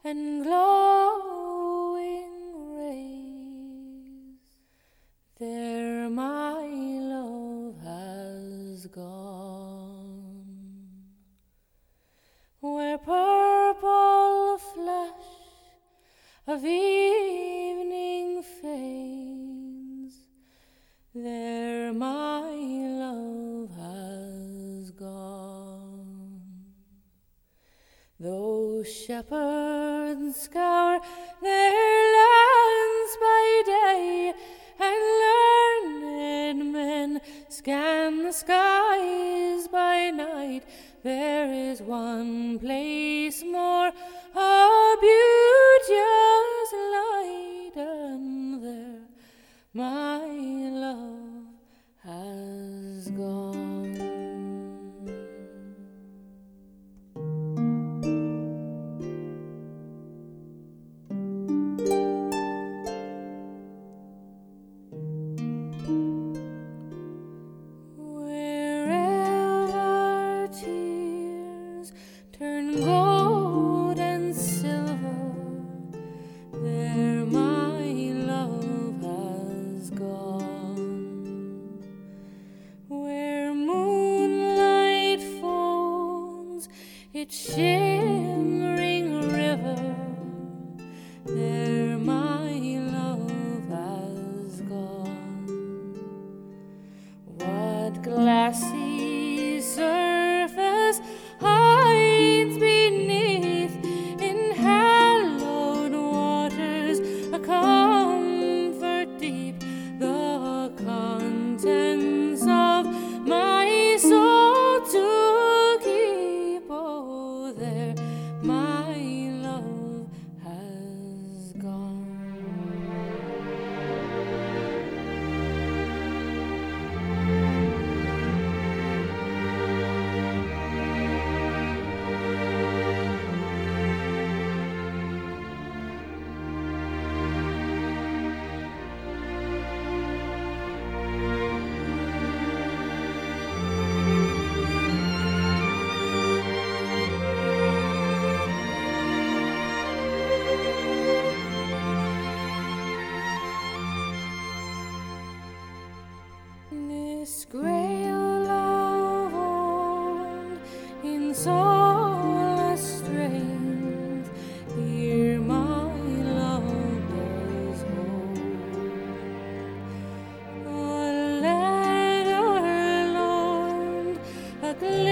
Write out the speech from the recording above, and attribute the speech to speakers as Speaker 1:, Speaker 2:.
Speaker 1: and glowing rays, there my love has gone. Where purple flush of evening fades, there my love has gone. Those shepherds scour their lands by day, and learned men scan the skies by night. There is one place more, a beauteous light, and there my love has gone. Wherever tears turn gold and silver, there my love has gone. Where moonlight folds its shimmering river, there my love has gone. What glassy surface hides beneath in hallowed waters a comfort deep, the contents of my soul to keep? Oh, there my love has gone. This grail of old in solace strength, here my love does hold. A letter, Lord, a